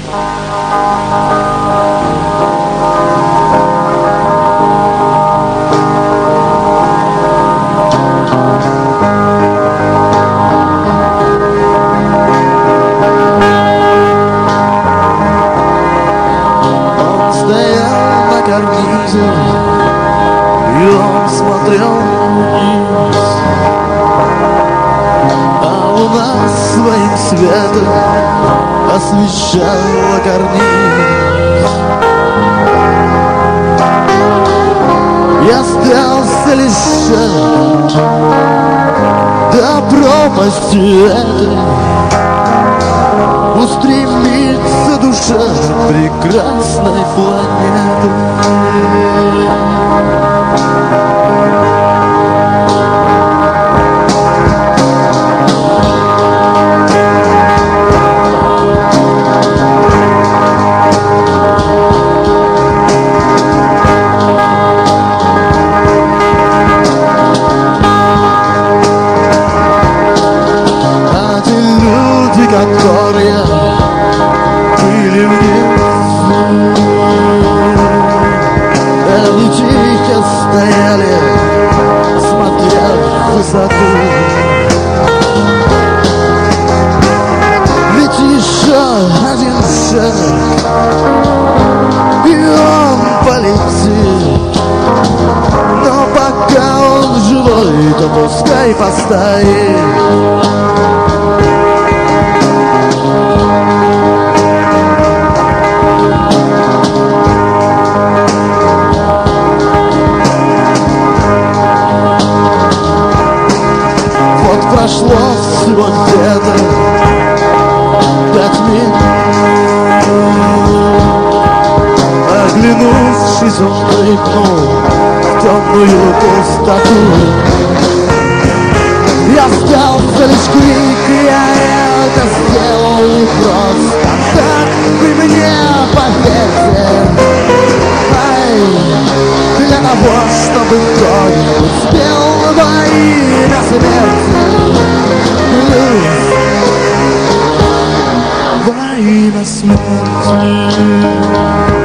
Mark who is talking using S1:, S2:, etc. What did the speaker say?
S1: Он стоял на карнизе, и он смотрел вниз, а луна своим светом освещала карниз. Я остался лишь до пропасти этой, устремится душа прекрасной планеты. Которые были внизу, они тихо стояли, смотря в высоту. Ведь еще один шаг, и он полетит. Но пока он живой, то пускай постоит. Прошло всего где-то 5 минут. Оглянувшись, он прыгнул в темную пустоту. Я остался лишь крик, я это сделал не просто так. Вы мне поверьте, ай, для того, чтобы кто-нибудь спел во имя смерти. Во имя смерти.